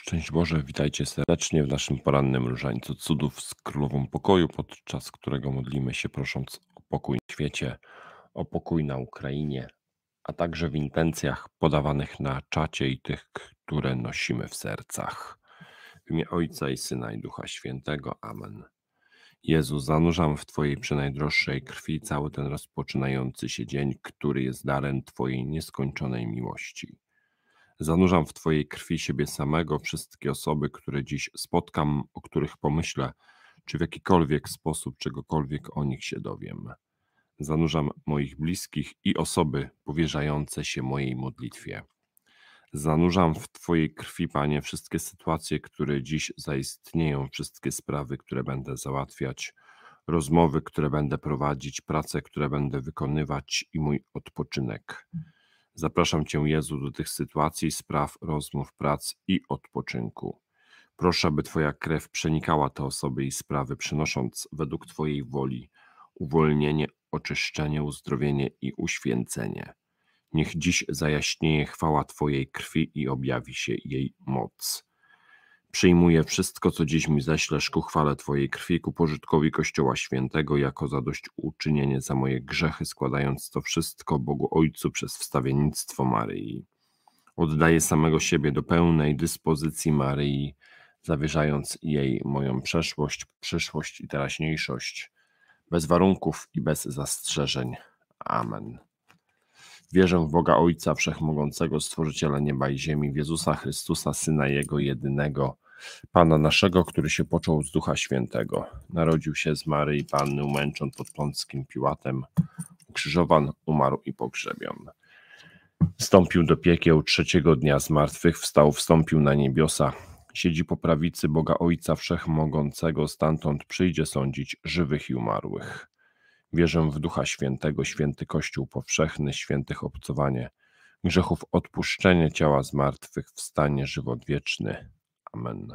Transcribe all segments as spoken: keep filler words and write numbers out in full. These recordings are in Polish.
Szczęść Boże, witajcie serdecznie w naszym porannym różańcu cudów z Królową Pokoju, podczas którego modlimy się prosząc o pokój na świecie, o pokój na Ukrainie, a także w intencjach podawanych na czacie i tych, które nosimy w sercach. W imię Ojca i Syna i Ducha Świętego. Amen. Jezu, zanurzam w Twojej przenajdroższej krwi cały ten rozpoczynający się dzień, który jest darem Twojej nieskończonej miłości. Zanurzam w Twojej krwi siebie samego, wszystkie osoby, które dziś spotkam, o których pomyślę, czy w jakikolwiek sposób czegokolwiek o nich się dowiem. Zanurzam moich bliskich i osoby powierzające się mojej modlitwie. Zanurzam w Twojej krwi, Panie, wszystkie sytuacje, które dziś zaistnieją, wszystkie sprawy, które będę załatwiać, rozmowy, które będę prowadzić, prace, które będę wykonywać i mój odpoczynek. Zapraszam Cię, Jezu, do tych sytuacji, spraw, rozmów, prac i odpoczynku. Proszę, aby Twoja krew przenikała te osoby i sprawy, przynosząc według Twojej woli uwolnienie, oczyszczenie, uzdrowienie i uświęcenie. Niech dziś zajaśnieje chwała Twojej krwi i objawi się jej moc. Przyjmuję wszystko, co dziś mi ześlesz ku chwale Twojej krwi, ku pożytkowi Kościoła Świętego, jako zadośćuczynienie za moje grzechy, składając to wszystko Bogu Ojcu przez wstawiennictwo Maryi. Oddaję samego siebie do pełnej dyspozycji Maryi, zawierzając jej moją przeszłość, przyszłość i teraźniejszość, bez warunków i bez zastrzeżeń. Amen. Wierzę w Boga Ojca Wszechmogącego, Stworzyciela nieba i ziemi, w Jezusa Chrystusa, Syna Jego jedynego, Pana naszego, który się począł z Ducha Świętego. Narodził się z Maryi Panny, umęczon pod Pąckim Piłatem, ukrzyżowan, umarł i pogrzebion. Wstąpił do piekieł, trzeciego dnia z martwych wstał, wstąpił na niebiosa, siedzi po prawicy Boga Ojca Wszechmogącego, stamtąd przyjdzie sądzić żywych i umarłych. Wierzę w Ducha Świętego, święty Kościół powszechny, świętych obcowanie, grzechów odpuszczenie, ciała zmartwychwstanie, żywot wieczny. Amen.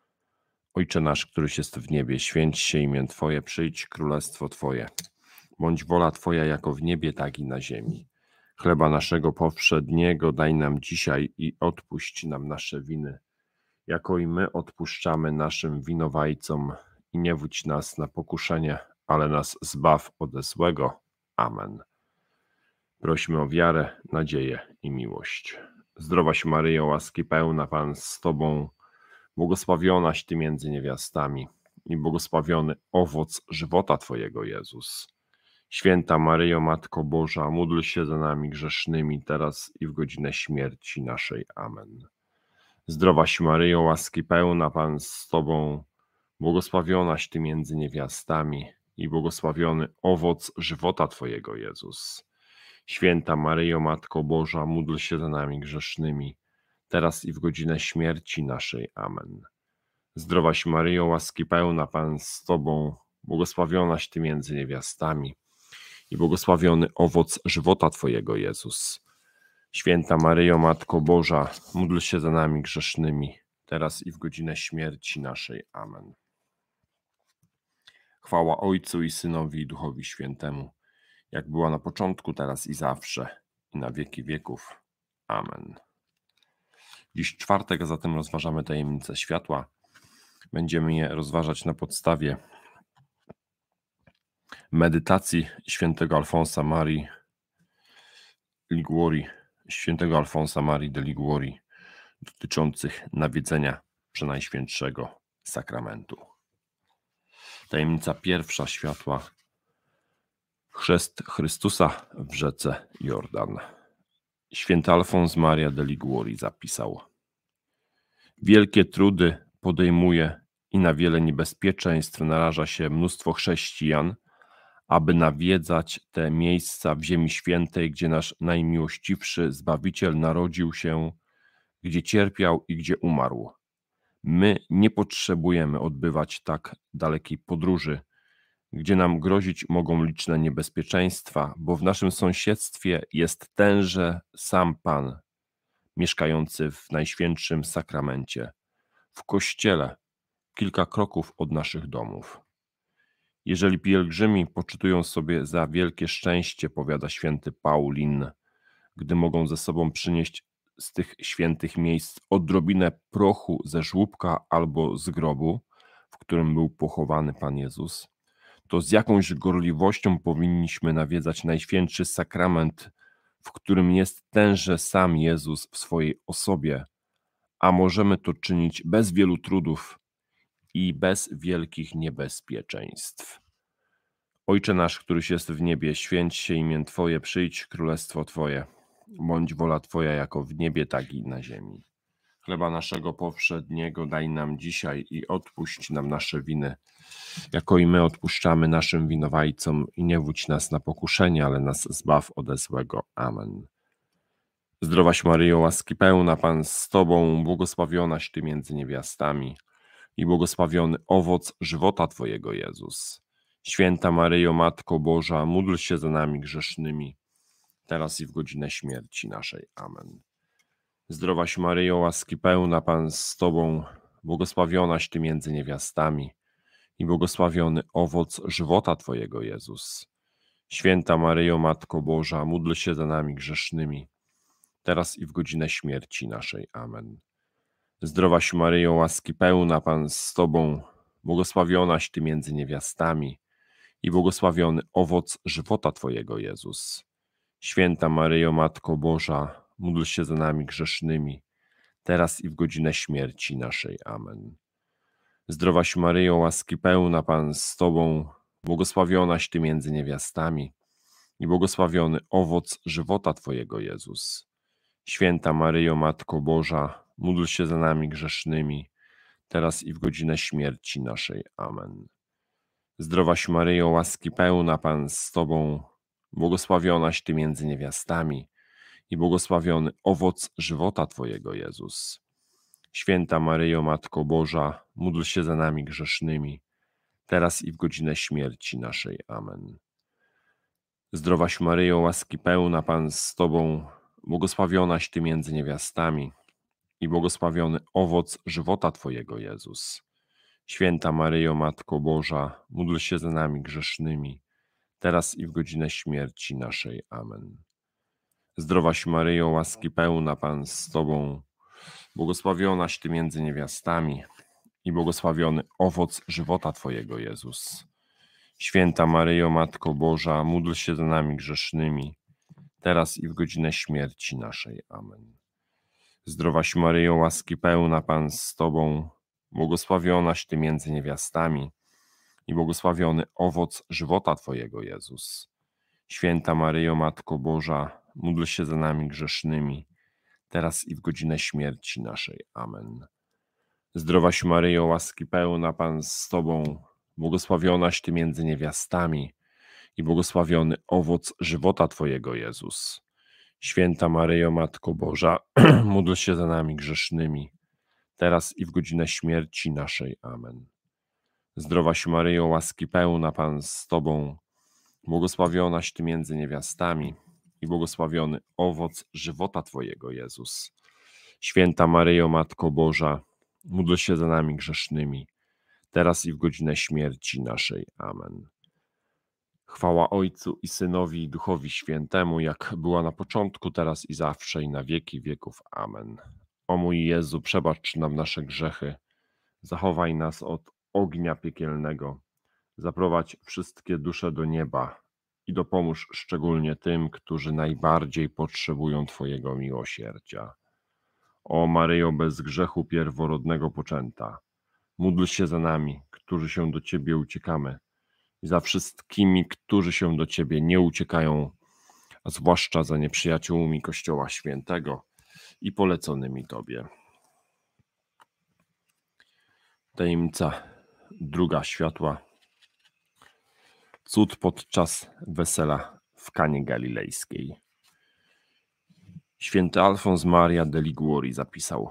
Ojcze nasz, któryś jest w niebie, święć się imię Twoje, przyjdź królestwo Twoje. Bądź wola Twoja jako w niebie, tak i na ziemi. Chleba naszego powszedniego daj nam dzisiaj i odpuść nam nasze winy, jako i my odpuszczamy naszym winowajcom, i nie wódź nas na pokuszenie, ale nas zbaw ode złego. Amen. Prośmy o wiarę, nadzieję i miłość. Zdrowaś Maryjo, łaski pełna, Pan z Tobą, błogosławionaś Ty między niewiastami i błogosławiony owoc żywota Twojego, Jezus. Święta Maryjo, Matko Boża, módl się za nami grzesznymi, teraz i w godzinę śmierci naszej. Amen. Zdrowaś Maryjo, łaski pełna, Pan z Tobą, błogosławionaś Ty między niewiastami i błogosławiony owoc żywota Twojego, Jezus. Święta Maryjo, Matko Boża, módl się za nami grzesznymi, teraz i w godzinę śmierci naszej. Amen. Zdrowaś Maryjo, łaski pełna, Pan z Tobą, błogosławionaś Ty między niewiastami i błogosławiony owoc żywota Twojego, Jezus. Święta Maryjo, Matko Boża, módl się za nami grzesznymi, teraz i w godzinę śmierci naszej. Amen. Chwała Ojcu i Synowi i Duchowi Świętemu, jak była na początku, teraz i zawsze, i na wieki wieków. Amen. Dziś czwartek, a zatem rozważamy tajemnice światła. Będziemy je rozważać na podstawie medytacji świętego Alfonsa Marii Liguori, świętego Alfonsa Marii de Liguori, dotyczących nawiedzenia Przenajświętszego Sakramentu. Tajemnica pierwsza światła. Chrzest Chrystusa w rzece Jordan. Święty Alfons Maria de Liguori zapisał: wielkie trudy podejmuje i na wiele niebezpieczeństw naraża się mnóstwo chrześcijan, aby nawiedzać te miejsca w Ziemi Świętej, gdzie nasz najmiłościwszy Zbawiciel narodził się, gdzie cierpiał i gdzie umarł. My nie potrzebujemy odbywać tak dalekiej podróży, gdzie nam grozić mogą liczne niebezpieczeństwa, bo w naszym sąsiedztwie jest tenże sam Pan, mieszkający w Najświętszym Sakramencie, w Kościele, kilka kroków od naszych domów. Jeżeli pielgrzymi poczytują sobie za wielkie szczęście, powiada święty Paulin, gdy mogą ze sobą przynieść z tych świętych miejsc odrobinę prochu ze żłóbka albo z grobu, w którym był pochowany Pan Jezus, to z jakąś gorliwością powinniśmy nawiedzać Najświętszy Sakrament, w którym jest tenże sam Jezus w swojej osobie, a możemy to czynić bez wielu trudów i bez wielkich niebezpieczeństw. Ojcze nasz, któryś jest w niebie, święć się imię Twoje, przyjdź królestwo Twoje, bądź wola Twoja jako w niebie, tak i na ziemi. Chleba naszego powszedniego daj nam dzisiaj i odpuść nam nasze winy, jako i my odpuszczamy naszym winowajcom, i nie wódź nas na pokuszenie, ale nas zbaw ode złego. Amen. Zdrowaś Maryjo, łaski pełna, Pan z Tobą, błogosławionaś Ty między niewiastami i błogosławiony owoc żywota Twojego, Jezus. Święta Maryjo, Matko Boża, módl się za nami grzesznymi, teraz i w godzinę śmierci naszej. Amen. Zdrowaś Maryjo, łaski pełna, Pan z Tobą, błogosławionaś Ty między niewiastami i błogosławiony owoc żywota Twojego, Jezus. Święta Maryjo, Matko Boża, módl się za nami grzesznymi, teraz i w godzinę śmierci naszej. Amen. Zdrowaś Maryjo, łaski pełna, Pan z Tobą, błogosławionaś Ty między niewiastami i błogosławiony owoc żywota Twojego, Jezus. Święta Maryjo, Matko Boża, módl się za nami grzesznymi, teraz i w godzinę śmierci naszej. Amen. Zdrowaś Maryjo, łaski pełna, Pan z Tobą, błogosławionaś Ty między niewiastami i błogosławiony owoc żywota Twojego, Jezus. Święta Maryjo, Matko Boża, módl się za nami grzesznymi, teraz i w godzinę śmierci naszej. Amen. Zdrowaś Maryjo, łaski pełna, Pan z Tobą, błogosławionaś Ty między niewiastami i błogosławiony owoc żywota Twojego, Jezus. Święta Maryjo, Matko Boża, módl się za nami grzesznymi, teraz i w godzinę śmierci naszej. Amen. Zdrowaś Maryjo, łaski pełna, Pan z Tobą, błogosławionaś Ty między niewiastami i błogosławiony owoc żywota Twojego, Jezus. Święta Maryjo, Matko Boża, módl się za nami grzesznymi, teraz i w godzinę śmierci naszej. Amen. Zdrowaś Maryjo, łaski pełna, Pan z Tobą, błogosławionaś Ty między niewiastami i błogosławiony owoc żywota Twojego, Jezus. Święta Maryjo, Matko Boża, módl się za nami grzesznymi, teraz i w godzinę śmierci naszej. Amen. Zdrowaś Maryjo, łaski pełna, Pan z Tobą, błogosławionaś Ty między niewiastami i błogosławiony owoc żywota Twojego, Jezus. Święta Maryjo, Matko Boża, módl się za nami grzesznymi, teraz i w godzinę śmierci naszej. Amen. Zdrowaś Maryjo, łaski pełna, Pan z Tobą, błogosławionaś Ty między niewiastami i błogosławiony owoc żywota Twojego, Jezus. Święta Maryjo, Matko Boża, módl się za nami grzesznymi, teraz i w godzinę śmierci naszej. Amen. Zdrowaś Maryjo, łaski pełna, Pan z Tobą, błogosławionaś Ty między niewiastami i błogosławiony owoc żywota Twojego, Jezus. Święta Maryjo, Matko Boża, módl się za nami grzesznymi, teraz i w godzinę śmierci naszej. Amen. Chwała Ojcu i Synowi i Duchowi Świętemu, jak była na początku, teraz i zawsze, i na wieki wieków. Amen. O mój Jezu, przebacz nam nasze grzechy, zachowaj nas od ognia piekielnego, zaprowadź wszystkie dusze do nieba i dopomóż szczególnie tym, którzy najbardziej potrzebują Twojego miłosierdzia. O Maryjo, bez grzechu pierworodnego poczęta, módl się za nami, którzy się do Ciebie uciekamy, i za wszystkimi, którzy się do Ciebie nie uciekają, a zwłaszcza za nieprzyjaciółmi Kościoła Świętego i poleconymi Tobie. Tajemnica druga światła. Cud podczas wesela w Kanie Galilejskiej. Święty Alfons Maria de Liguori zapisał: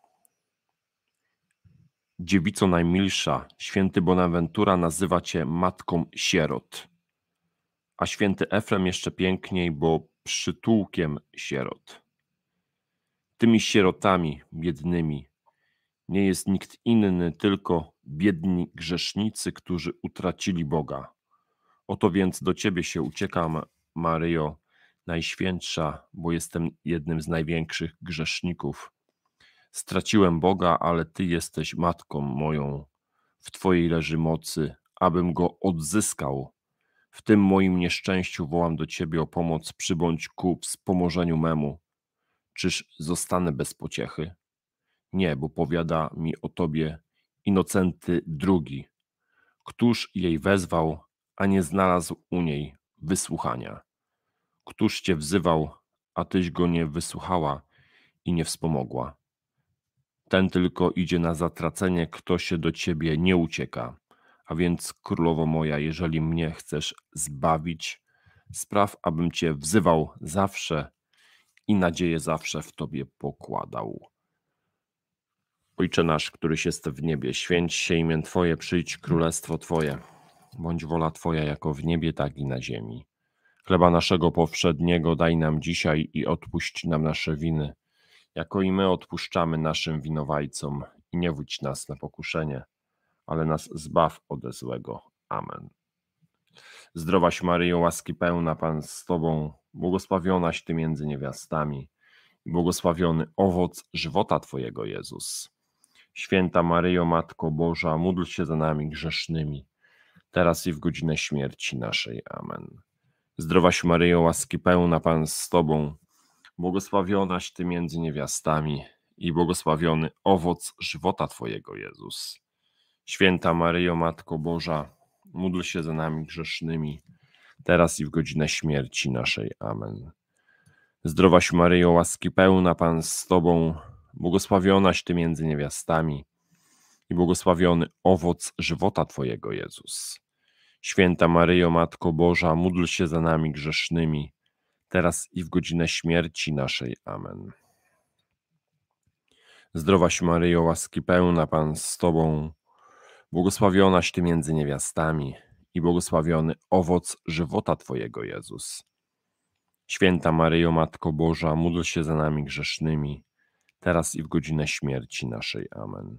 Dziewico najmilsza, święty Bonaventura nazywa Cię matką sierot, a święty Efrem jeszcze piękniej, bo przytułkiem sierot. Tymi sierotami biednymi nie jest nikt inny, tylko biedni grzesznicy, którzy utracili Boga. Oto więc do Ciebie się uciekam, Maryjo, Najświętsza, bo jestem jednym z największych grzeszników. Straciłem Boga, ale Ty jesteś matką moją. W Twojej leży mocy, abym go odzyskał. W tym moim nieszczęściu wołam do Ciebie o pomoc, przybądź ku wspomożeniu memu. Czyż zostanę bez pociechy? Nie, bo powiada mi o Tobie Inocenty drugi. Któż jej wezwał, a nie znalazł u niej wysłuchania? Któż Cię wzywał, a Tyś go nie wysłuchała i nie wspomogła? Ten tylko idzie na zatracenie, kto się do Ciebie nie ucieka. A więc, królowo moja, jeżeli mnie chcesz zbawić, spraw, abym Cię wzywał zawsze i nadzieję zawsze w Tobie pokładał. Ojcze nasz, któryś jest w niebie, święć się imię Twoje, przyjdź królestwo Twoje. Bądź wola Twoja jako w niebie, tak i na ziemi. Chleba naszego powszedniego daj nam dzisiaj i odpuść nam nasze winy, jako i my odpuszczamy naszym winowajcom. I nie wódź nas na pokuszenie, ale nas zbaw ode złego. Amen. Zdrowaś Maryjo, łaski pełna, Pan z Tobą, błogosławionaś Ty między niewiastami i błogosławiony owoc żywota Twojego, Jezus. Święta Maryjo, Matko Boża, módl się za nami grzesznymi, teraz i w godzinę śmierci naszej. Amen. Zdrowaś Maryjo, łaski pełna, Pan z Tobą, błogosławionaś Ty między niewiastami i błogosławiony owoc żywota Twojego, Jezus. Święta Maryjo, Matko Boża, módl się za nami grzesznymi, teraz i w godzinę śmierci naszej. Amen. Zdrowaś Maryjo, łaski pełna, Pan z Tobą, błogosławionaś Ty między niewiastami i błogosławiony owoc żywota Twojego, Jezus. Święta Maryjo, Matko Boża, módl się za nami grzesznymi, teraz i w godzinę śmierci naszej. Amen. Zdrowaś Maryjo, łaski pełna, Pan z Tobą, błogosławionaś Ty między niewiastami i błogosławiony owoc żywota Twojego, Jezus. Święta Maryjo, Matko Boża, módl się za nami grzesznymi, teraz i w godzinę śmierci naszej. Amen.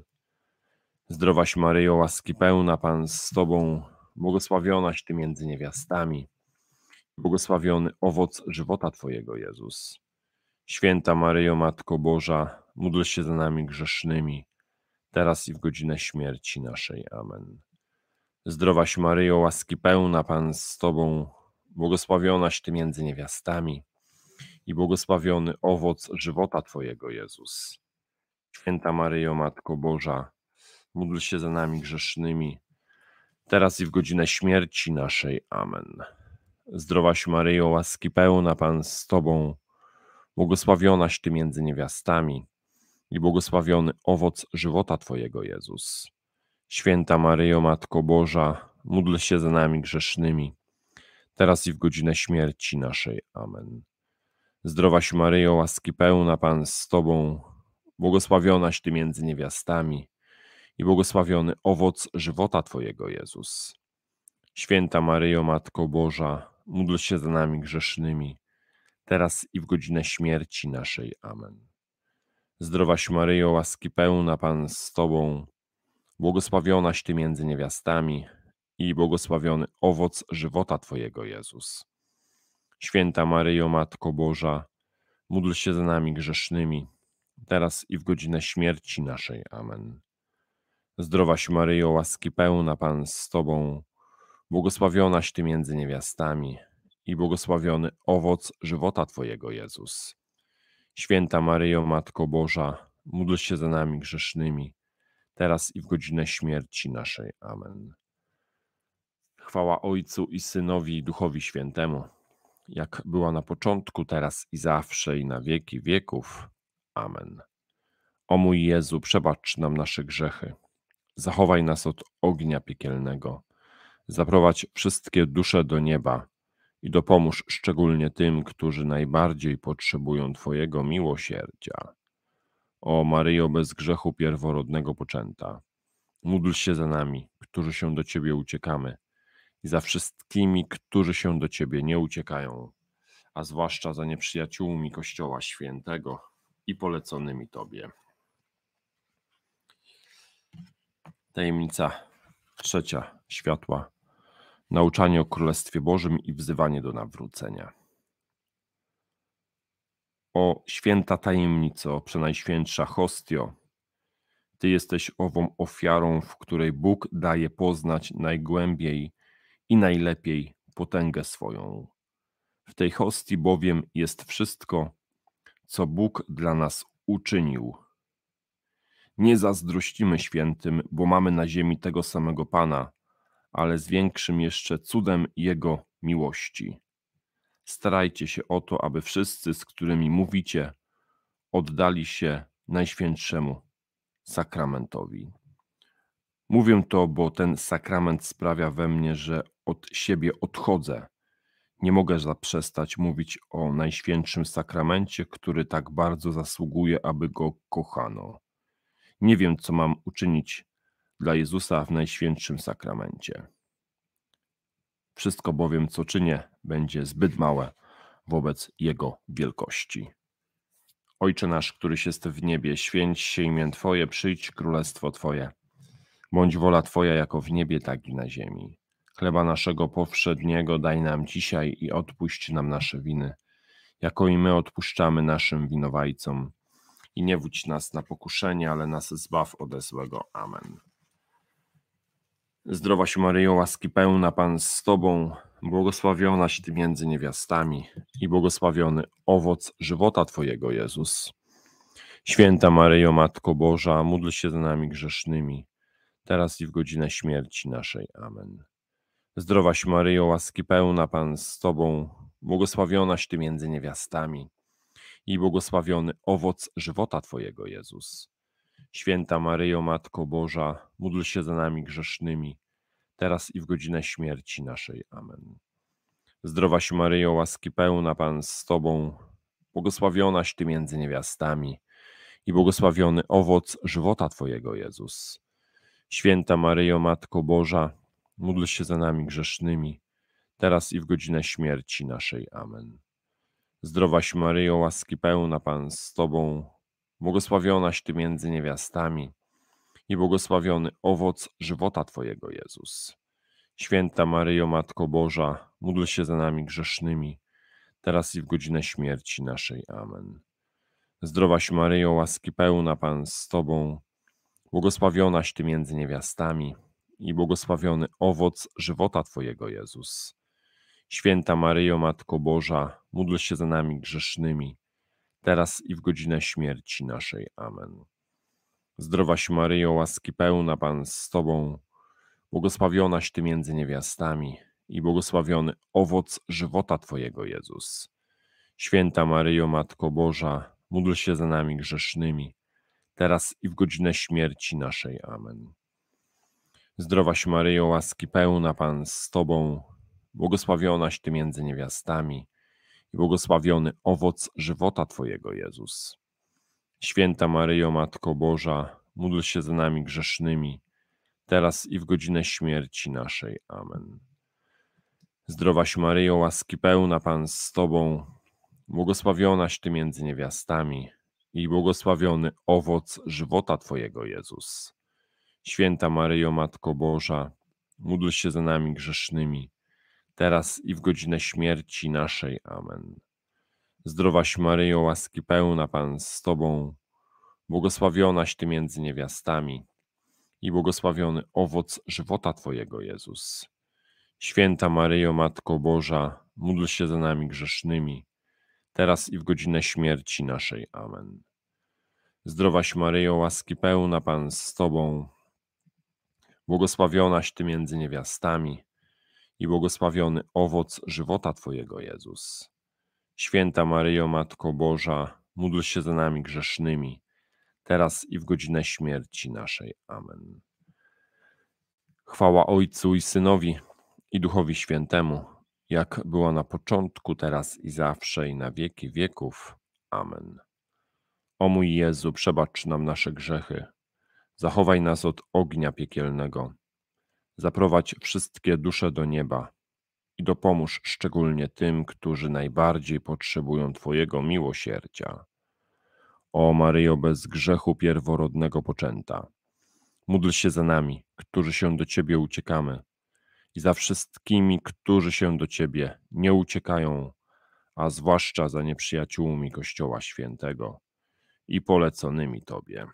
Zdrowaś Maryjo, łaski pełna, Pan z Tobą, błogosławionaś Ty między niewiastami, błogosławiony owoc żywota Twojego, Jezus. Święta Maryjo, Matko Boża, módl się za nami grzesznymi, teraz i w godzinę śmierci naszej. Amen. Zdrowaś Maryjo, łaski pełna, Pan z Tobą, błogosławionaś Ty między niewiastami i błogosławiony owoc żywota Twojego, Jezus. Święta Maryjo, Matko Boża, módl się za nami grzesznymi, teraz i w godzinę śmierci naszej. Amen. Zdrowaś Maryjo, łaski pełna, Pan z Tobą, błogosławionaś Ty między niewiastami i błogosławiony owoc żywota Twojego, Jezus. Święta Maryjo, Matko Boża, módl się za nami grzesznymi, teraz i w godzinę śmierci naszej. Amen. Zdrowaś Maryjo, łaski pełna, Pan z Tobą, błogosławionaś Ty między niewiastami i błogosławiony owoc żywota Twojego, Jezus. Święta Maryjo, Matko Boża, módl się za nami grzesznymi, teraz i w godzinę śmierci naszej. Amen. Zdrowaś Maryjo, łaski pełna, Pan z Tobą, błogosławionaś Ty między niewiastami i błogosławiony owoc żywota Twojego, Jezus. Święta Maryjo, Matko Boża, módl się za nami grzesznymi, teraz i w godzinę śmierci naszej. Amen. Zdrowaś Maryjo, łaski pełna, Pan z Tobą, błogosławionaś Ty między niewiastami i błogosławiony owoc żywota Twojego, Jezus. Święta Maryjo, Matko Boża, módl się za nami grzesznymi, teraz i w godzinę śmierci naszej. Amen. Chwała Ojcu i Synowi i Duchowi Świętemu, jak była na początku, teraz i zawsze, i na wieki wieków. Amen. O mój Jezu, przebacz nam nasze grzechy, zachowaj nas od ognia piekielnego, zaprowadź wszystkie dusze do nieba i dopomóż szczególnie tym, którzy najbardziej potrzebują Twojego miłosierdzia. O Maryjo, bez grzechu pierworodnego poczęta, módl się za nami, którzy się do Ciebie uciekamy, i za wszystkimi, którzy się do Ciebie nie uciekają, a zwłaszcza za nieprzyjaciółmi Kościoła Świętego i poleconymi Tobie. Tajemnica trzecia światła. Nauczanie o Królestwie Bożym i wzywanie do nawrócenia. O święta tajemnico, przenajświętsza hostio, Ty jesteś ową ofiarą, w której Bóg daje poznać najgłębiej i najlepiej potęgę swoją. W tej hostii bowiem jest wszystko, co Bóg dla nas uczynił. Nie zazdrościmy świętym, bo mamy na ziemi tego samego Pana, ale z większym jeszcze cudem Jego miłości. Starajcie się o to, aby wszyscy, z którymi mówicie, oddali się Najświętszemu Sakramentowi. Mówię to, bo ten sakrament sprawia we mnie, że od siebie odchodzę. Nie mogę zaprzestać mówić o Najświętszym Sakramencie, który tak bardzo zasługuje, aby go kochano. Nie wiem, co mam uczynić dla Jezusa w Najświętszym Sakramencie. Wszystko bowiem, co czynię, będzie zbyt małe wobec Jego wielkości. Ojcze nasz, któryś jest w niebie, święć się imię Twoje, przyjdź królestwo Twoje. Bądź wola Twoja jako w niebie, tak i na ziemi. Chleba naszego powszedniego daj nam dzisiaj i odpuść nam nasze winy, jako i my odpuszczamy naszym winowajcom. I nie wódź nas na pokuszenie, ale nas zbaw ode złego. Amen. Zdrowaś Maryjo, łaski pełna, Pan z Tobą, błogosławionaś Ty między niewiastami i błogosławiony owoc żywota Twojego, Jezus. Święta Maryjo, Matko Boża, módl się za nami grzesznymi, teraz i w godzinę śmierci naszej. Amen. Zdrowaś Maryjo, łaski pełna, Pan z Tobą, błogosławionaś Ty między niewiastami i błogosławiony owoc żywota Twojego, Jezus. Święta Maryjo, Matko Boża, módl się za nami grzesznymi, teraz i w godzinę śmierci naszej. Amen. Zdrowaś Maryjo, łaski pełna, Pan z Tobą, błogosławionaś Ty między niewiastami i błogosławiony owoc żywota Twojego, Jezus. Święta Maryjo, Matko Boża, módl się za nami grzesznymi, teraz i w godzinę śmierci naszej. Amen. Zdrowaś Maryjo, łaski pełna, Pan z Tobą, błogosławionaś Ty między niewiastami i błogosławiony owoc żywota Twojego, Jezus. Święta Maryjo, Matko Boża, módl się za nami grzesznymi, teraz i w godzinę śmierci naszej. Amen. Zdrowaś Maryjo, łaski pełna, Pan z Tobą, błogosławionaś Ty między niewiastami i błogosławiony owoc żywota Twojego, Jezus. Święta Maryjo, Matko Boża, módl się za nami grzesznymi, teraz i w godzinę śmierci naszej. Amen. Zdrowaś Maryjo, łaski pełna, Pan z Tobą, błogosławionaś Ty między niewiastami i błogosławiony owoc żywota Twojego, Jezus. Święta Maryjo, Matko Boża, módl się za nami grzesznymi, teraz i w godzinę śmierci naszej. Amen. Zdrowaś Maryjo, łaski pełna, Pan z Tobą, błogosławionaś Ty między niewiastami i błogosławiony owoc żywota Twojego, Jezus. Święta Maryjo, Matko Boża, módl się za nami grzesznymi, teraz i w godzinę śmierci naszej. Amen. Zdrowaś Maryjo, łaski pełna, Pan z Tobą, błogosławionaś Ty między niewiastami i błogosławiony owoc żywota Twojego, Jezus. Święta Maryjo, Matko Boża, módl się za nami grzesznymi, teraz i w godzinę śmierci naszej. Amen. Zdrowaś Maryjo, łaski pełna, Pan z Tobą, błogosławionaś Ty między niewiastami i błogosławiony owoc żywota Twojego, Jezus. Święta Maryjo, Matko Boża, módl się za nami grzesznymi, teraz i w godzinę śmierci naszej. Amen. Zdrowaś Maryjo, łaski pełna, Pan z Tobą, błogosławionaś Ty między niewiastami i błogosławiony owoc żywota Twojego, Jezus. Święta Maryjo, Matko Boża, módl się za nami grzesznymi, teraz i w godzinę śmierci naszej. Amen. Chwała Ojcu i Synowi i Duchowi Świętemu, jak była na początku, teraz i zawsze, i na wieki wieków. Amen. O mój Jezu, przebacz nam nasze grzechy, zachowaj nas od ognia piekielnego, zaprowadź wszystkie dusze do nieba i dopomóż szczególnie tym, którzy najbardziej potrzebują Twojego miłosierdzia. O Maryjo, bez grzechu pierworodnego poczęta, módl się za nami, którzy się do Ciebie uciekamy, i za wszystkimi, którzy się do Ciebie nie uciekają, a zwłaszcza za nieprzyjaciółmi Kościoła Świętego i poleconymi Tobie.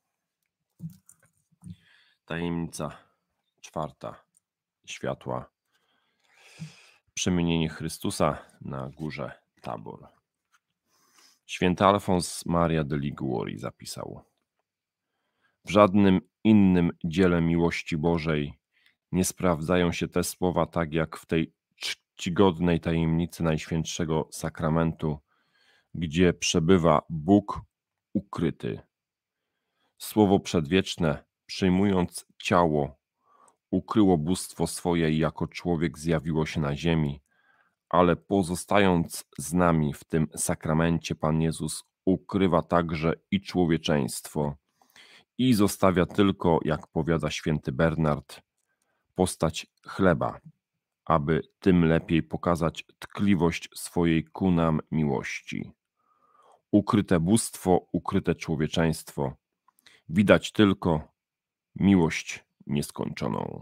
Tajemnica czwarta. Światła. Przemienienie Chrystusa na górze Tabor. Święty Alfons Maria de Liguori zapisał: w żadnym innym dziele miłości Bożej nie sprawdzają się te słowa tak jak w tej czcigodnej tajemnicy Najświętszego Sakramentu, gdzie przebywa Bóg ukryty. Słowo przedwieczne, przyjmując ciało, ukryło bóstwo swoje i jako człowiek zjawiło się na ziemi, ale pozostając z nami w tym sakramencie, Pan Jezus ukrywa także i człowieczeństwo i zostawia tylko, jak powiada święty Bernard, postać chleba, aby tym lepiej pokazać tkliwość swojej ku nam miłości. Ukryte bóstwo, ukryte człowieczeństwo, widać tylko miłość nieskończoną.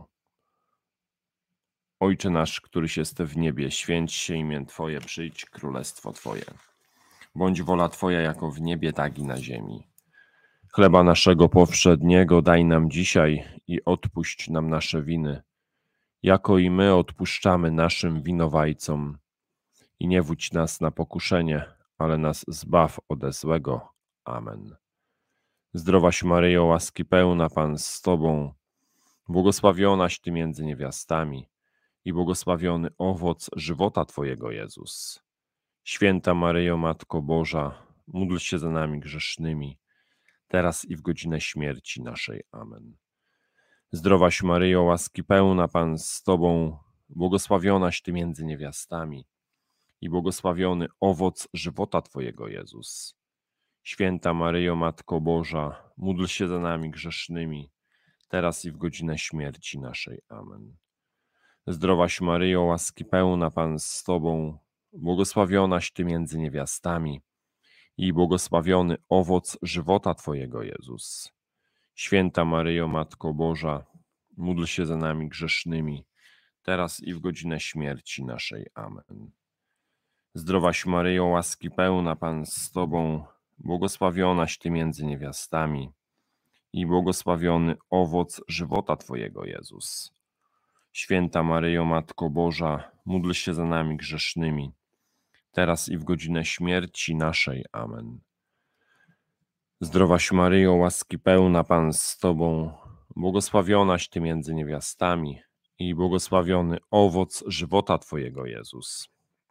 Ojcze nasz, któryś jest w niebie, święć się imię Twoje, przyjdź królestwo Twoje. Bądź wola Twoja jako w niebie, tak i na ziemi. Chleba naszego powszedniego daj nam dzisiaj i odpuść nam nasze winy, jako i my odpuszczamy naszym winowajcom. I nie wódź nas na pokuszenie, ale nas zbaw ode złego. Amen. Zdrowaś Maryjo, łaski pełna, Pan z Tobą, błogosławionaś Ty między niewiastami i błogosławiony owoc żywota Twojego, Jezus. Święta Maryjo, Matko Boża, módl się za nami grzesznymi, teraz i w godzinę śmierci naszej. Amen. Zdrowaś Maryjo, łaski pełna, Pan z Tobą, błogosławionaś Ty między niewiastami i błogosławiony owoc żywota Twojego, Jezus. Święta Maryjo, Matko Boża, módl się za nami grzesznymi, teraz i w godzinę śmierci naszej. Amen. Zdrowaś Maryjo, łaski pełna, Pan z Tobą, błogosławionaś Ty między niewiastami i błogosławiony owoc żywota Twojego, Jezus. Święta Maryjo, Matko Boża, módl się za nami grzesznymi, teraz i w godzinę śmierci naszej. Amen. Zdrowaś Maryjo, łaski pełna, Pan z Tobą, błogosławionaś Ty między niewiastami i błogosławiony owoc żywota Twojego, Jezus. Święta Maryjo, Matko Boża, módl się za nami grzesznymi, teraz i w godzinę śmierci naszej. Amen. Zdrowaś Maryjo, łaski pełna, Pan z Tobą, błogosławionaś Ty między niewiastami i błogosławiony owoc żywota Twojego, Jezus.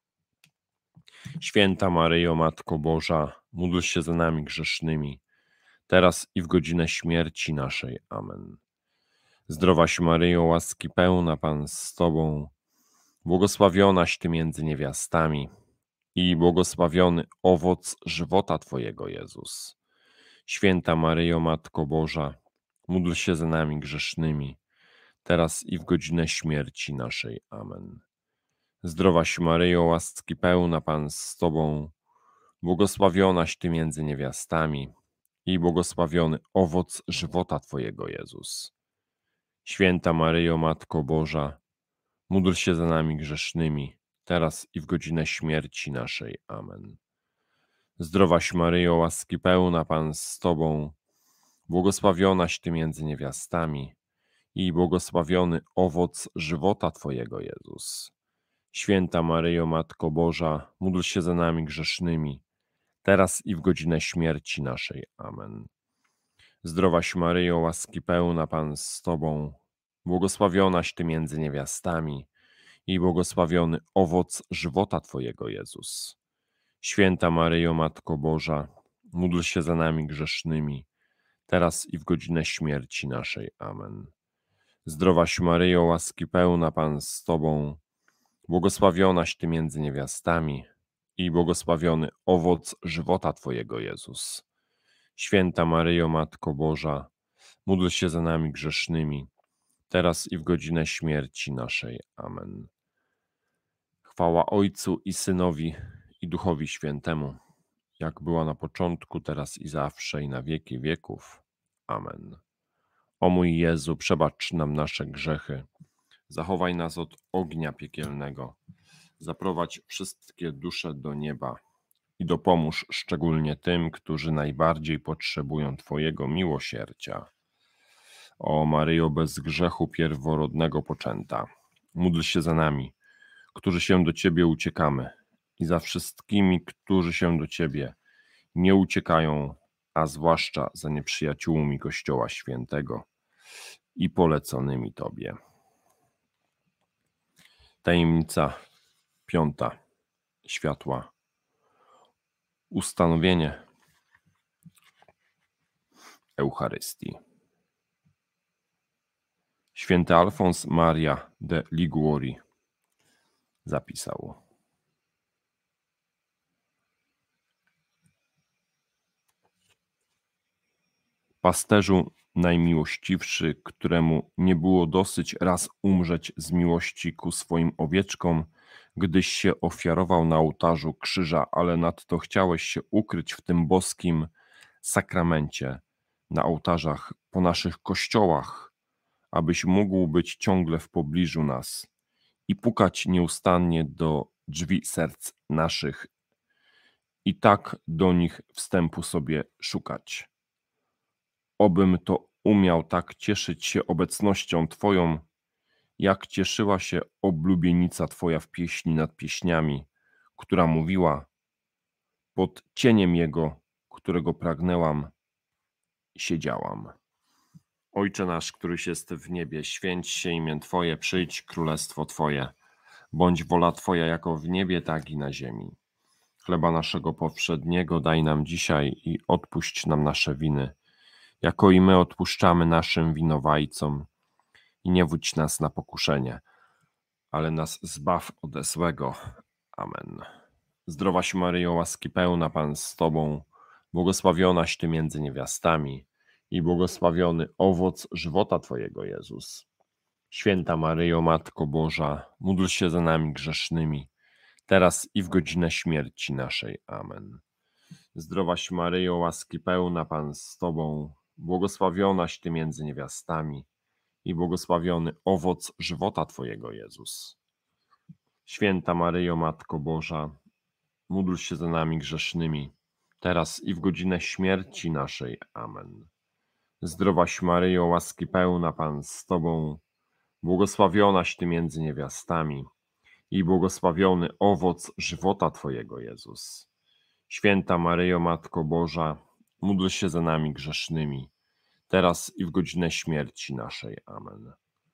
Święta Maryjo, Matko Boża, módl się za nami grzesznymi, teraz i w godzinę śmierci naszej. Amen. Zdrowaś Maryjo, łaski pełna, Pan z Tobą, błogosławionaś Ty między niewiastami i błogosławiony owoc żywota Twojego, Jezus. Święta Maryjo, Matko Boża, módl się za nami grzesznymi, teraz i w godzinę śmierci naszej. Amen. Zdrowaś Maryjo, łaski pełna, Pan z Tobą, błogosławionaś Ty między niewiastami i błogosławiony owoc żywota Twojego, Jezus. Święta Maryjo, Matko Boża, módl się za nami grzesznymi, teraz i w godzinę śmierci naszej. Amen. Zdrowaś Maryjo, łaski pełna, Pan z Tobą, błogosławionaś Ty między niewiastami i błogosławiony owoc żywota Twojego, Jezus. Święta Maryjo, Matko Boża, módl się za nami grzesznymi, teraz i w godzinę śmierci naszej. Amen. Zdrowaś Maryjo, łaski pełna, Pan z Tobą, błogosławionaś Ty między niewiastami i błogosławiony owoc żywota Twojego, Jezus. Święta Maryjo, Matko Boża, módl się za nami grzesznymi, teraz i w godzinę śmierci naszej. Amen. Zdrowaś Maryjo, łaski pełna, Pan z Tobą, błogosławionaś Ty między niewiastami i błogosławiony owoc żywota Twojego, Jezus. Święta Maryjo, Matko Boża, módl się za nami grzesznymi, teraz i w godzinę śmierci naszej. Amen. Chwała Ojcu i Synowi i Duchowi Świętemu, jak była na początku, teraz i zawsze, i na wieki wieków. Amen. O mój Jezu, przebacz nam nasze grzechy, zachowaj nas od ognia piekielnego, Zaprowadź wszystkie dusze do nieba i dopomóż szczególnie tym, którzy najbardziej potrzebują Twojego miłosierdzia. O Maryjo bez grzechu pierworodnego poczęta, módl się za nami, którzy się do Ciebie uciekamy, i za wszystkimi, którzy się do Ciebie nie uciekają, a zwłaszcza za nieprzyjaciółmi Kościoła Świętego i poleconymi Tobie. Tajemnica piąta. Światła. Ustanowienie Eucharystii. Święty Alfons Maria de Liguori zapisał: Pasterzu najmiłościwszy, któremu nie było dosyć raz umrzeć z miłości ku swoim owieczkom, gdyś się ofiarował na ołtarzu krzyża, ale nadto chciałeś się ukryć w tym boskim sakramencie, na ołtarzach po naszych kościołach, abyś mógł być ciągle w pobliżu nas i pukać nieustannie do drzwi serc naszych i tak do nich wstępu sobie szukać. Obym to umiał tak cieszyć się obecnością Twoją, jak cieszyła się oblubienica Twoja w pieśni nad pieśniami, która mówiła: pod cieniem Jego, którego pragnęłam, siedziałam. Ojcze nasz, któryś jest w niebie, święć się imię Twoje, przyjdź królestwo Twoje. Bądź wola Twoja jako w niebie, tak i na ziemi. Chleba naszego powszedniego daj nam dzisiaj i odpuść nam nasze winy, jako i my odpuszczamy naszym winowajcom. I nie wódź nas na pokuszenie, ale nas zbaw ode złego. Amen. Zdrowaś Maryjo, łaski pełna, Pan z Tobą, błogosławionaś Ty między niewiastami i błogosławiony owoc żywota Twojego, Jezus. Święta Maryjo, Matko Boża, módl się za nami grzesznymi, teraz i w godzinę śmierci naszej. Amen. Zdrowaś Maryjo, łaski pełna, Pan z Tobą, błogosławionaś Ty między niewiastami i błogosławiony owoc żywota Twojego, Jezus. Święta Maryjo, Matko Boża, módl się za nami grzesznymi, teraz i w godzinę śmierci naszej. Amen. Zdrowaś Maryjo, łaski pełna, Pan z Tobą, błogosławionaś Ty między niewiastami i błogosławiony owoc żywota Twojego, Jezus. Święta Maryjo, Matko Boża, módl się za nami grzesznymi, teraz i w godzinę śmierci naszej. Amen.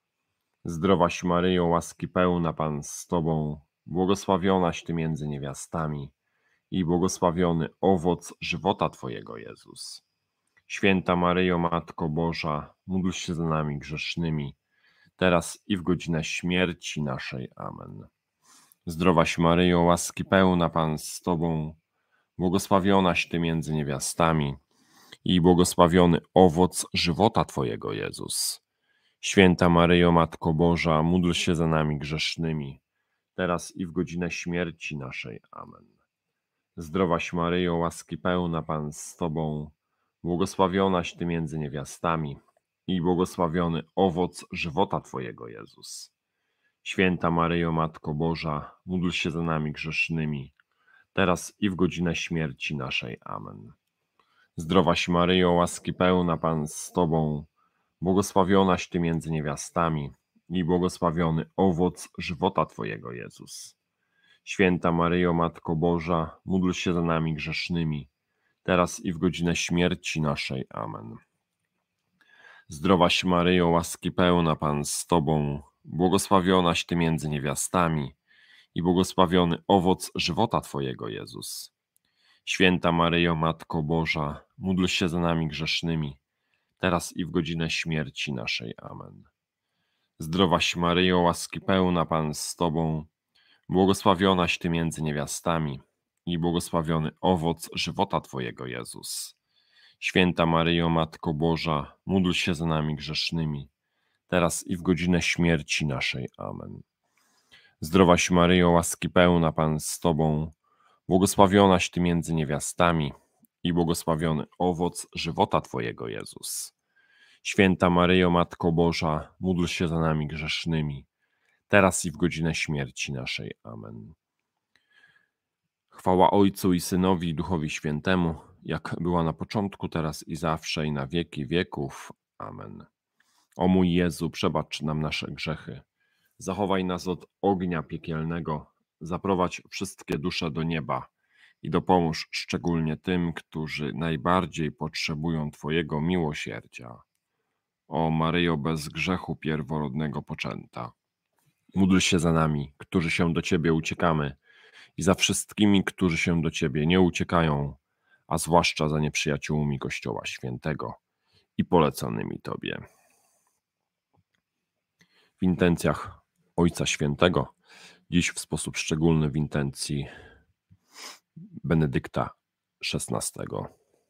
Zdrowaś Maryjo, łaski pełna, Pan z Tobą, błogosławionaś Ty między niewiastami i błogosławiony owoc żywota Twojego, Jezus. Święta Maryjo, Matko Boża, módl się za nami grzesznymi, teraz i w godzinę śmierci naszej. Amen. Zdrowaś Maryjo, łaski pełna, Pan z Tobą, błogosławionaś Ty między niewiastami i błogosławiony owoc żywota Twojego, Jezus. Święta Maryjo, Matko Boża, módl się za nami grzesznymi, teraz i w godzinę śmierci naszej. Amen. Zdrowaś Maryjo, łaski pełna, Pan z Tobą, błogosławionaś Ty między niewiastami i błogosławiony owoc żywota Twojego, Jezus. Święta Maryjo, Matko Boża, módl się za nami grzesznymi, teraz i w godzinę śmierci naszej. Amen. Zdrowaś Maryjo, łaski pełna, Pan z Tobą, błogosławionaś Ty między niewiastami i błogosławiony owoc żywota Twojego, Jezus. Święta Maryjo, Matko Boża, módl się za nami grzesznymi, teraz i w godzinę śmierci naszej. Amen. Zdrowaś Maryjo, łaski pełna, Pan z Tobą, błogosławionaś Ty między niewiastami i błogosławiony owoc żywota Twojego, Jezus. Święta Maryjo, Matko Boża, módl się za nami grzesznymi, teraz i w godzinę śmierci naszej. Amen. Zdrowaś Maryjo, łaski pełna, Pan z Tobą, błogosławionaś Ty między niewiastami i błogosławiony owoc żywota Twojego, Jezus. Święta Maryjo, Matko Boża, módl się za nami grzesznymi, teraz i w godzinę śmierci naszej. Amen. Zdrowaś Maryjo, łaski pełna, Pan z Tobą, błogosławionaś Ty między niewiastami i błogosławiony owoc żywota Twojego, Jezus. Święta Maryjo, Matko Boża, módl się za nami grzesznymi, teraz i w godzinę śmierci naszej. Amen. Chwała Ojcu i Synowi i Duchowi Świętemu, jak była na początku, teraz i zawsze, i na wieki wieków. Amen. O mój Jezu, przebacz nam nasze grzechy, zachowaj nas od ognia piekielnego, zaprowadź wszystkie dusze do nieba i dopomóż szczególnie tym, którzy najbardziej potrzebują Twojego miłosierdzia. O Maryjo bez grzechu pierworodnego poczęta, módl się za nami, którzy się do Ciebie uciekamy, i za wszystkimi, którzy się do Ciebie nie uciekają, a zwłaszcza za nieprzyjaciółmi Kościoła Świętego i poleconymi Tobie. W intencjach Ojca Świętego, dziś w sposób szczególny w intencji Benedykta szesnastego.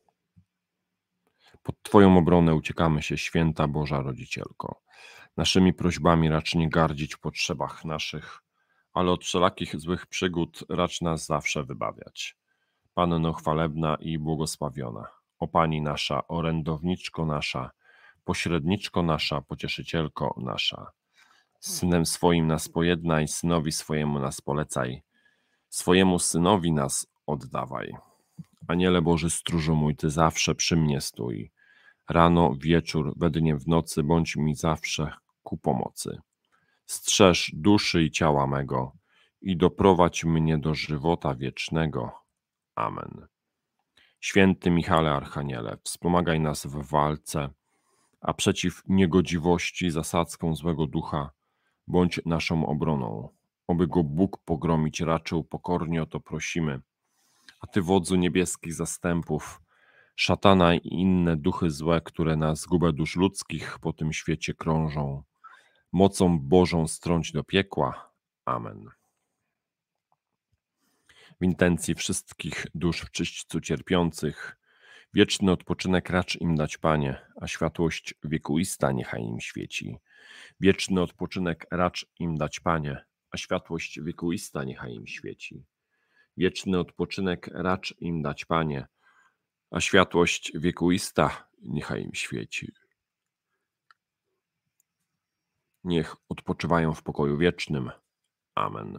Pod Twoją obronę uciekamy się, Święta Boża Rodzicielko. Naszymi prośbami racz nie gardzić w potrzebach naszych, ale od wszelakich złych przygód racz nas zawsze wybawiać. Panno chwalebna i błogosławiona, o Pani nasza, orędowniczko nasza, pośredniczko nasza, pocieszycielko nasza, Synem swoim nas pojednaj, Synowi swojemu nas polecaj, swojemu Synowi nas oddawaj. Aniele Boży stróżu mój, Ty zawsze przy mnie stój, rano, wieczór, we dnie, w nocy, bądź mi zawsze ku pomocy. Strzeż duszy i ciała mego i doprowadź mnie do żywota wiecznego. Amen. Święty Michale Archaniele, wspomagaj nas w walce, a przeciw niegodziwości zasadzką złego ducha bądź naszą obroną. Oby go Bóg pogromić raczył, pokornie o to prosimy. A Ty, wodzu niebieskich zastępów, szatana i inne duchy złe, które na zgubę dusz ludzkich po tym świecie krążą, mocą Bożą strąć do piekła. Amen. W intencji wszystkich dusz w czyśćcu cierpiących, wieczny odpoczynek racz im dać, Panie, a światłość wiekuista niechaj im świeci. Wieczny odpoczynek racz im dać, Panie, a światłość wiekuista niechaj im świeci. Wieczny odpoczynek racz im dać, Panie, a światłość wiekuista niechaj im świeci. Niech odpoczywają w pokoju wiecznym. Amen.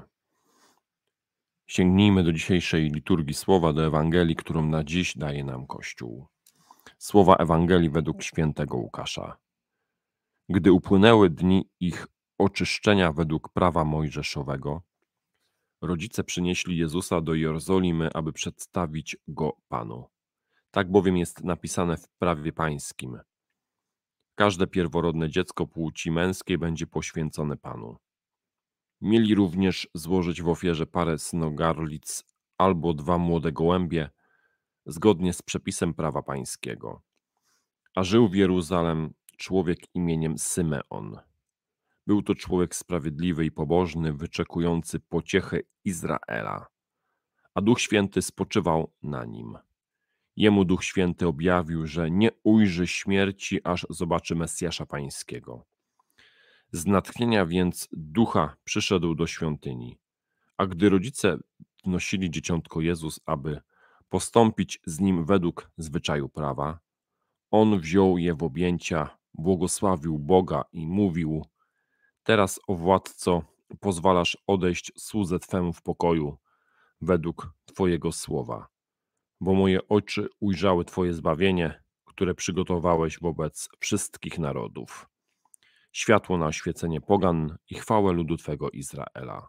Sięgnijmy do dzisiejszej liturgii słowa, do Ewangelii, którą na dziś daje nam Kościół. Słowa Ewangelii według świętego Łukasza. Gdy upłynęły dni ich oczyszczenia według prawa mojżeszowego, rodzice przynieśli Jezusa do Jerozolimy, aby przedstawić Go Panu. Tak bowiem jest napisane w prawie pańskim. Każde pierworodne dziecko płci męskiej będzie poświęcone Panu. Mieli również złożyć w ofierze parę synogarlic albo dwa młode gołębie, zgodnie z przepisem prawa pańskiego. A żył w Jeruzalem człowiek imieniem Symeon. Był to człowiek sprawiedliwy i pobożny, wyczekujący pociechy Izraela, a Duch Święty spoczywał na nim. Jemu Duch Święty objawił, że nie ujrzy śmierci, aż zobaczy Mesjasza Pańskiego. Z natchnienia więc Ducha przyszedł do świątyni, a gdy rodzice wnosili dzieciątko Jezus, aby postąpić z nim według zwyczaju prawa, on wziął je w objęcia, błogosławił Boga i mówił: Teraz, o Władco, pozwalasz odejść słudze Twemu w pokoju, według Twojego słowa, bo moje oczy ujrzały Twoje zbawienie, które przygotowałeś wobec wszystkich narodów. Światło na oświecenie pogan i chwałę ludu Twego Izraela.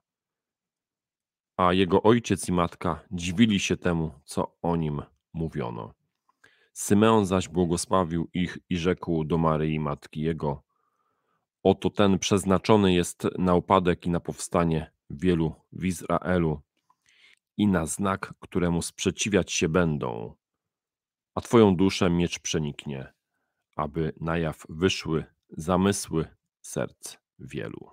A jego ojciec i matka dziwili się temu, co o nim mówiono. Symeon zaś błogosławił ich i rzekł do Maryi, matki jego: Oto ten przeznaczony jest na upadek i na powstanie wielu w Izraelu i na znak, któremu sprzeciwiać się będą, a Twoją duszę miecz przeniknie, aby na jaw wyszły zamysły serc wielu.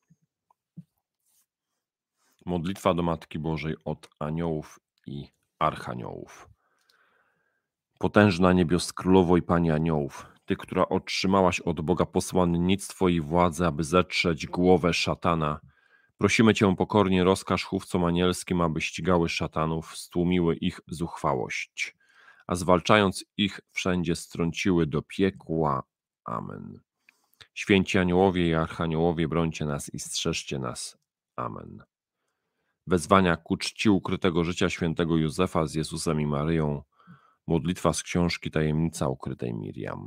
Modlitwa do Matki Bożej od aniołów i archaniołów. Potężna niebios królowo i Pani aniołów, Ty, która otrzymałaś od Boga posłannictwo i władzę, aby zetrzeć głowę szatana, prosimy Cię pokornie, rozkaż chówcom anielskim, aby ścigały szatanów, stłumiły ich zuchwałość, a zwalczając ich wszędzie strąciły do piekła. Amen. Święci aniołowie i archaniołowie, brońcie nas i strzeżcie nas. Amen. Wezwania ku czci ukrytego życia świętego Józefa z Jezusem i Maryją. Modlitwa z książki Tajemnica ukrytej Miriam.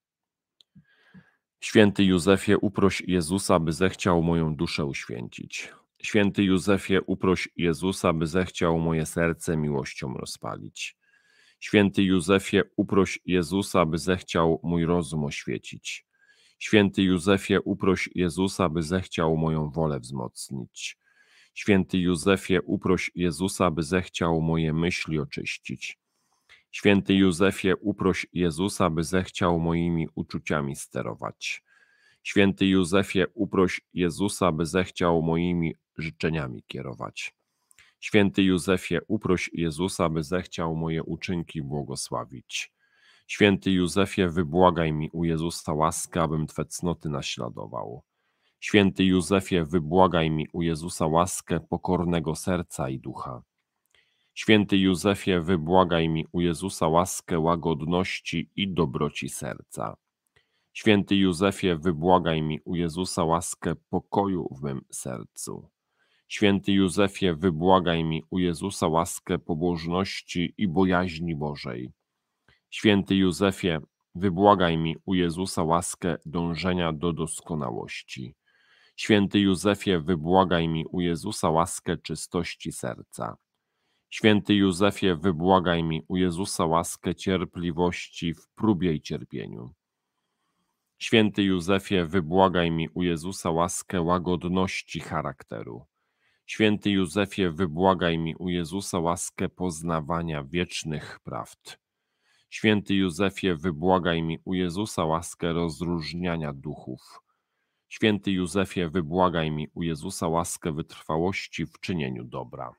Święty Józefie, uproś Jezusa, by zechciał moją duszę uświęcić. Święty Józefie, uproś Jezusa, by zechciał moje serce miłością rozpalić. Święty Józefie, uproś Jezusa, by zechciał mój rozum oświecić. Święty Józefie, uproś Jezusa, by zechciał moją wolę wzmocnić. Święty Józefie, uproś Jezusa, by zechciał moje myśli oczyścić. Święty Józefie, uproś Jezusa, by zechciał moimi uczuciami sterować. Święty Józefie, uproś Jezusa, by zechciał moimi życzeniami kierować. Święty Józefie, uproś Jezusa, by zechciał moje uczynki błogosławić. Święty Józefie, wybłagaj mi u Jezusa łaskę, abym Twe cnoty naśladował. Święty Józefie, wybłagaj mi u Jezusa łaskę pokornego serca i ducha. Święty Józefie, wybłagaj mi u Jezusa łaskę łagodności i dobroci serca. Święty Józefie, wybłagaj mi u Jezusa łaskę pokoju w mym sercu. Święty Józefie, wybłagaj mi u Jezusa łaskę pobożności i bojaźni Bożej. Święty Józefie, wybłagaj mi u Jezusa łaskę dążenia do doskonałości. Święty Józefie, wybłagaj mi u Jezusa łaskę czystości serca. Święty Józefie, wybłagaj mi u Jezusa łaskę cierpliwości w próbie i cierpieniu. Święty Józefie, wybłagaj mi u Jezusa łaskę łagodności charakteru. Święty Józefie, wybłagaj mi u Jezusa łaskę poznawania wiecznych prawd. Święty Józefie, wybłagaj mi u Jezusa łaskę rozróżniania duchów. Święty Józefie, wybłagaj mi u Jezusa łaskę wytrwałości w czynieniu dobra.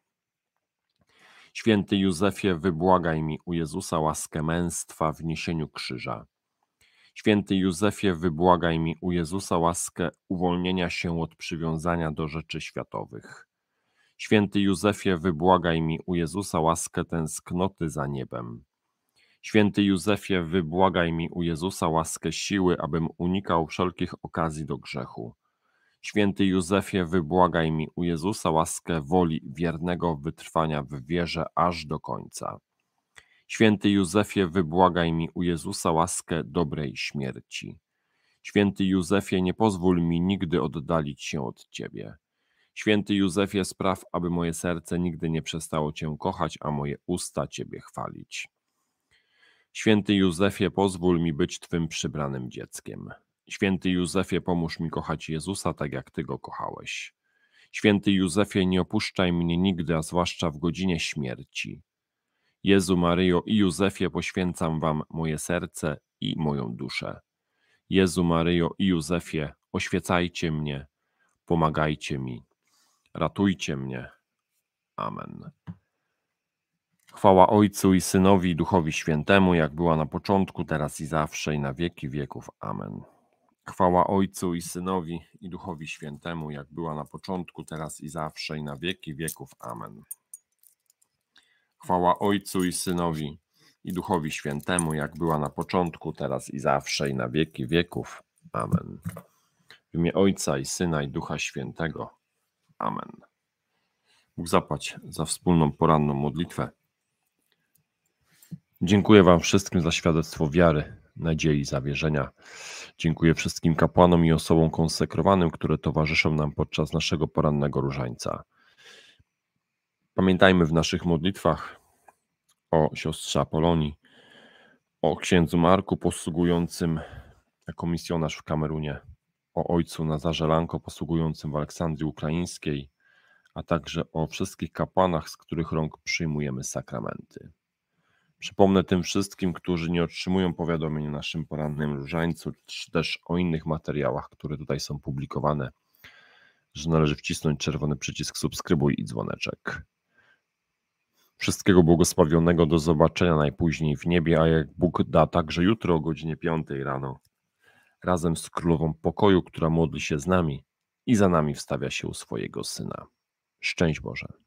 Święty Józefie, wybłagaj mi u Jezusa łaskę męstwa w niesieniu krzyża. Święty Józefie, wybłagaj mi u Jezusa łaskę uwolnienia się od przywiązania do rzeczy światowych. Święty Józefie, wybłagaj mi u Jezusa łaskę tęsknoty za niebem. Święty Józefie, wybłagaj mi u Jezusa łaskę siły, abym unikał wszelkich okazji do grzechu. Święty Józefie, wybłagaj mi u Jezusa łaskę woli wiernego wytrwania w wierze aż do końca. Święty Józefie, wybłagaj mi u Jezusa łaskę dobrej śmierci. Święty Józefie, nie pozwól mi nigdy oddalić się od Ciebie. Święty Józefie, spraw, aby moje serce nigdy nie przestało Cię kochać, a moje usta Ciebie chwalić. Święty Józefie, pozwól mi być Twym przybranym dzieckiem. Święty Józefie, pomóż mi kochać Jezusa tak, jak Ty Go kochałeś. Święty Józefie, nie opuszczaj mnie nigdy, a zwłaszcza w godzinie śmierci. Jezu, Maryjo i Józefie, poświęcam Wam moje serce i moją duszę. Jezu, Maryjo i Józefie, oświecajcie mnie, pomagajcie mi, ratujcie mnie. Amen. Chwała Ojcu i Synowi i Duchowi Świętemu, jak była na początku, teraz i zawsze, i na wieki wieków. Amen. Chwała Ojcu i Synowi i Duchowi Świętemu, jak była na początku, teraz i zawsze, i na wieki wieków. Amen. Chwała Ojcu i Synowi i Duchowi Świętemu, jak była na początku, teraz i zawsze, i na wieki wieków. Amen. W imię Ojca i Syna i Ducha Świętego. Amen. Bóg zapłać za wspólną poranną modlitwę. Dziękuję Wam wszystkim za świadectwo wiary, nadziei, zawierzenia. Dziękuję wszystkim kapłanom i osobom konsekrowanym, które towarzyszą nam podczas naszego porannego różańca. Pamiętajmy w naszych modlitwach o siostrze Apolonii, o księdzu Marku posługującym jako misjonarz w Kamerunie, o ojcu Nazarze Lanko posługującym w Aleksandrii Ukraińskiej, a także o wszystkich kapłanach, z których rąk przyjmujemy sakramenty. Przypomnę tym wszystkim, którzy nie otrzymują powiadomień o naszym porannym różańcu, czy też o innych materiałach, które tutaj są publikowane, że należy wcisnąć czerwony przycisk subskrybuj i dzwoneczek. Wszystkiego błogosławionego, do zobaczenia najpóźniej w niebie, a jak Bóg da, także jutro o godzinie piątej rano, razem z Królową Pokoju, która modli się z nami i za nami wstawia się u swojego Syna. Szczęść Boże.